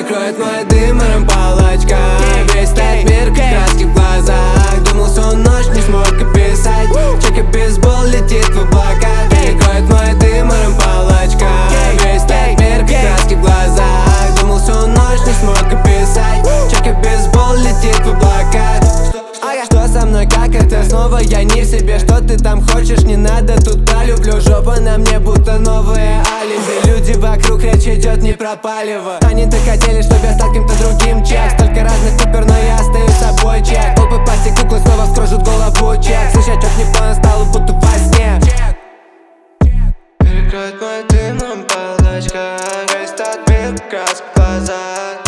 Перекроет мой дымом палочка. Весь этот мир краски в глазах. Думал, всю ночь не смог описать. Чек и бейсбол летит в облака. Перекроет мой дымом палочка. Весь этот мир краски в глазах. Думал, всю ночь не смог описать. Чек и бейсбол летит в облака. Что со мной, как это снова? Я не в себе, что ты там хочешь? Не надо, тут пролюблю. Жопа на мне будто новые алиби. Люди вокруг, речь идет не про палево. Они-то хотели, чтобы я стал кем-то другим, чек. Столько разных купер, но я остаюсь собой, чек. Копы, пасти, куклы снова вскружат голову, чек. Слышать, чёрт не понял, стало будто во сне. Перекроет мой дымом палочка. Весь тот мир краск в глазах.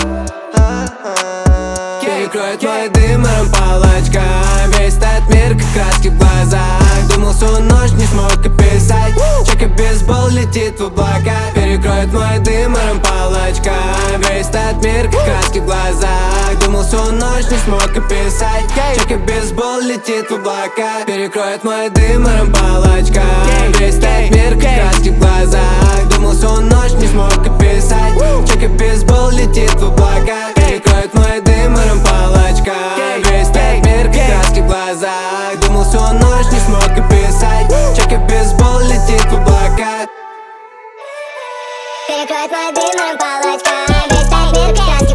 Перекроет мой дымом палочка. Весь этот мир как краски в глазах. Думал, всю ночь не смог описать. Чек и бейсбол летит в облака. Перекроет мой дымом палочка. Весь этот мир как краски в глазах. Думал, всю ночь не смог описать. Чек и бейсбол летит в облака. Перекроет мой дымом палочка. Весь этот мир как краски в глазах. Думал, всю ночь не смог описать. Чек и бейсбол летит в облака. Перекроет мой дымом палочка. Весь этот мир как краски в глазах. Думал, всю ночь не смог описать. Чек и бейсбол летит в облака. Перекроет мой дымом палочка. Весь этот мир как краски